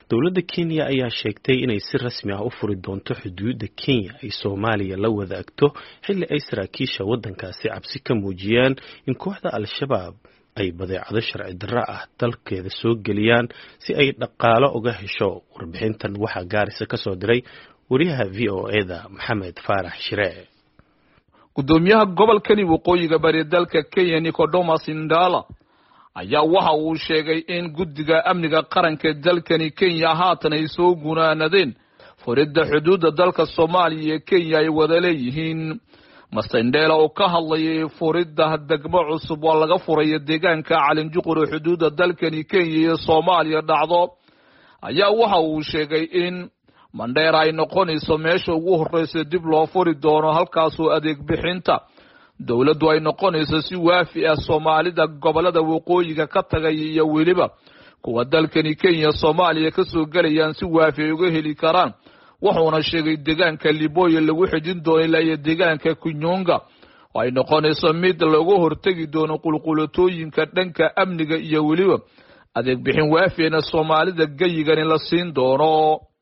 dowladda Kenya ayaa sheegtay inay si rasmi ah u furi doonto xuduudda Kenya ay Soomaaliya la wadaagto xilli ay saraakiisha waddankaasi cabsi ka muujiyeen in kooxda Al-Shabaab ay badeecado sharci darro ah dalkeeda soo geliyaan si ay dhaqaale uga hesho. Warbixintan waxaa Gaarisa ka soo diray wariyaha VOA-da Maxamed Faarax Shiree. gudoomiyaha gobolkani waqooyiga bari dalka Kenya Nicodemus Indala ayaa waxa uu sheegay in guddiga amniga qaranka dalkani Kenya haatan ay soo gunaanadeen furidda xuduudda dalka Soomaaliya iyo Kenya ay wada leeyihiin. Masindela oo ka hadlayay furidda degmo cusub oo laga furay deegaanka Calinjuqur xuduudda dalkani Kenya iyo Soomaaliya dhacdo ayaa waxa uu sheegay in Mandera ay noqonayso meesha ugu horeysa dib loo furi doono halkaas oo adeeg bixinta dawladdu ay noqonayso si waafi ah Soomaalida gobolada waqooyiga ka tagay iyo weliba kuwa dalkani Kenya Soomaaliya ka soo galayaan si waafi uga heli karaan. wuxuuna sheegay deegaanka Liboya lagu xijin doono ilaa iyo deegaanka Kunyonga oo ay noqonayso mid lagu hortagi doono qulqulatooyinka dhanka amniga iyo weliba adeeg bixin waafina Soomaalida gayigan la siin doono.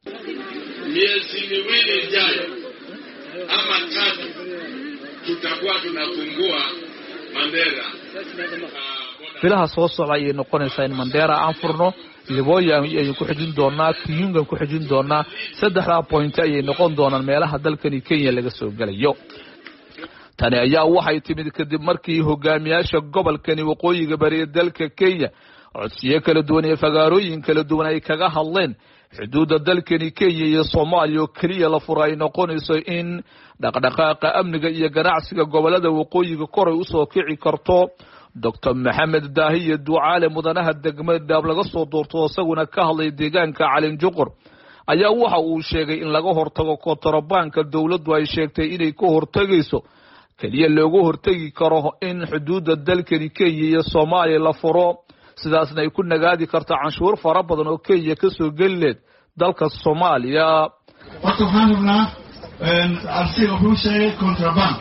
miezi miwili ijayo ama tatu tutakuwa tunafungua Mandera. bilaha soo socda ay noqonaysaa in Mandera aan furno, Liboya ay ku xijin doonaa, Kunyonga ku xijin doonaa. saddexda point ay noqon doonaan meelaha dalkani Kenya laga soo galayo. tani ayaa waxay timid kadib markii hogaamiyaasha gobolkani waqooyiga bari dalka Kenya codsiyo kala duwan iyo fagaarooyin kala duwan ay kaga hadleen xuduudda dalkani Kenya iyo Soomaaliya oo kaliya la furay noqonayso in dhaqdhaqaaqa amniga iyo ganacsiga gobolada waqooyiga kor ay u soo kici karto. Dr. Maxamed Daahiye Ducaale mudanaha degmada Dhaab laga soo doorto isaguna ka hadlay deegaanka Calinjuqur ayaa waxa uu sheegay in laga hortago kontrabanka dawladdu ay sheegtay inay ka hortagayso kaliya looga hortagi karo in xuduudda dalkani Kenya iyo Soomaaliya la furo, sidaasna ay ku nagaadi karto canshuur fara badan oo Kenya ka soo galeed dalka Soomaaliya. waxaan rabnaa arsiga wuxuu sheegay kontraband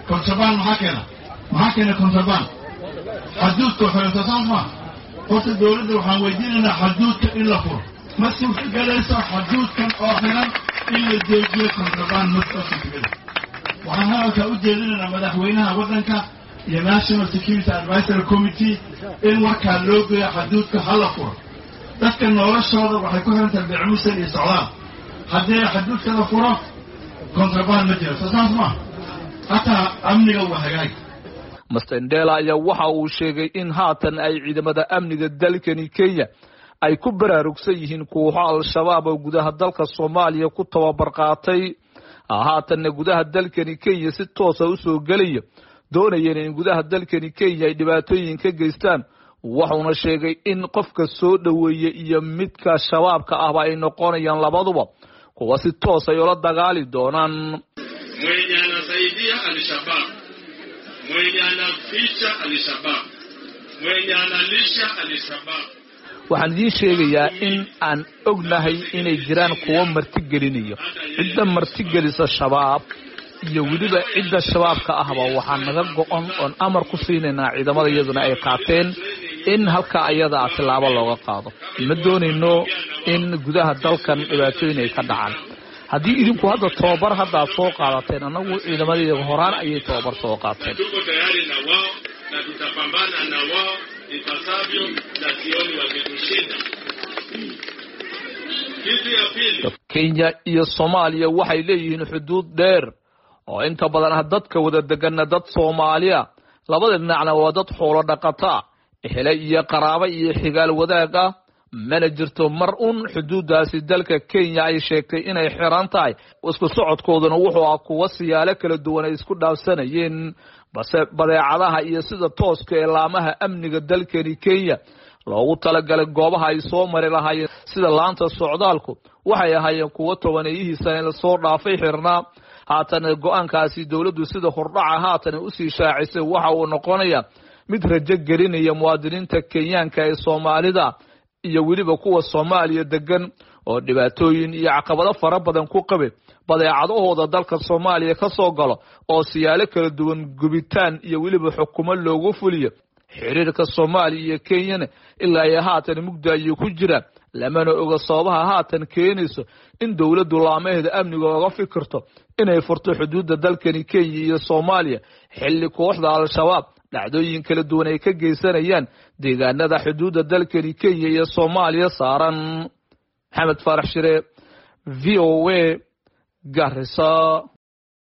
maxaa keena kontraband xaduudka xeeltasaama horta dawladda waxaan weydiinaynaa xaduudka in la furo ma suurtagelayso xaduudkan oo xiran in la joojiyo kontraband ma suurtagelayso. waxaan hadalka u jeedinaynaa madaxweynaha waddanka iyo National Security Advisory Committee in markaa loo geeyo xaduudka hala furo. dadka noloshooda waxay ku xirantahay beecmuusan iyo socdaal. haddii xaduudka la furo kontraband ma jiro saas ma hataa amniga waa hagaag. Masindela ayaa waxa uu sheegay in haatan ay ciidamada amniga dalkani Kenya ay ku baraarugsan yihiin kooxo Al-Shabaab oo gudaha dalka Soomaaliya ku tababar qaatay. haatan gudaha dalkani Kenya si toos ah u soo galaya doonayeen in gudaha dalkani Kenya ay dhibaatooyin ka geystaan. wuxuuna sheegay in qofka soo dhaweeyay iyo midka shabaabka ah ay noqonayaan labaduba kuwa si toos ah la dagaali doonaan. mwenye anasaidia Al-Shabaab, mwenye anaficha Al-Shabaab, mwenye analisha Al-Shabaab. waxaan idin sheegayaa in aan ognahay inay jiraan kuwa martigelinayo cidda martigelisa shabaab iyo weliba cidda shabaabka ahba waxaan naga go'on oon amar ku siinaynaa ciidamada iyaduna ay qaateen in halka ayada tilaabo looga qaado. ma doonayno in gudaha dalkan dhibaatooyin ay ka dhacaan. haddii idinku hadda tababar hadda soo qaadateen anagu ciidamadii horaan ayay tababar soo qaateen. Kenya iyo Soomaaliya waxay leeyihiin xuduud dheer oo inta badan dadka wada degan dad Soomaaliya labada dhinacna waa dad xoolo dhaqata ehelay iyo qaraabo iyo xigaal wadaag ah. mana jirto mar xuduudaasi dalka Kenya ay sheegtay inay xiran tahay isku socodkooduna wuxuu kuwa siyaalo kala duwan ay isku dhaafsanayeen balse badeecadaha iyo sida tooska ee laamaha amniga dalkani Kenya loogu talagalay goobaha ay soo mari lahaayeen sida laanta socdaalku waxay ahaayeen kuwa tobaneeyihiisa la soo dhaafay xirnaa. haatan go'aankaasi dawladdu sida hordhaca haatan u sii shaacisay waxa uu noqonayaa mid rajo gelinaya muwaadiniinta Kenyaanka ee Soomaalida iyo weliba kuwa Soomaaliya degan oo dhibaatooyin iyo caqabado fara badan ku qabay badeecadahooda dalka Soomaaliya ka soo galo oo siyaalo kala duwan gubitaan iyo weliba xukumo loogu fuliyo. xiriirka Soomaaliya iyo Kenya ilaa ay haatan mugdi ay ku jiraan lamana oga sababaha haatan keenayso in dowladdu laamaheeda amniga uga fikirto inay furto xuduudda dalkani Kenya iyo Soomaaliya xilli kooxda al-shabaab dhacdooyin kala duwan ay ka geysanayaan deegaanada xuduudda dalkani Kenya iyo Soomaaliya saaran. Maxamed Faarax Shire, VOA, Garissa.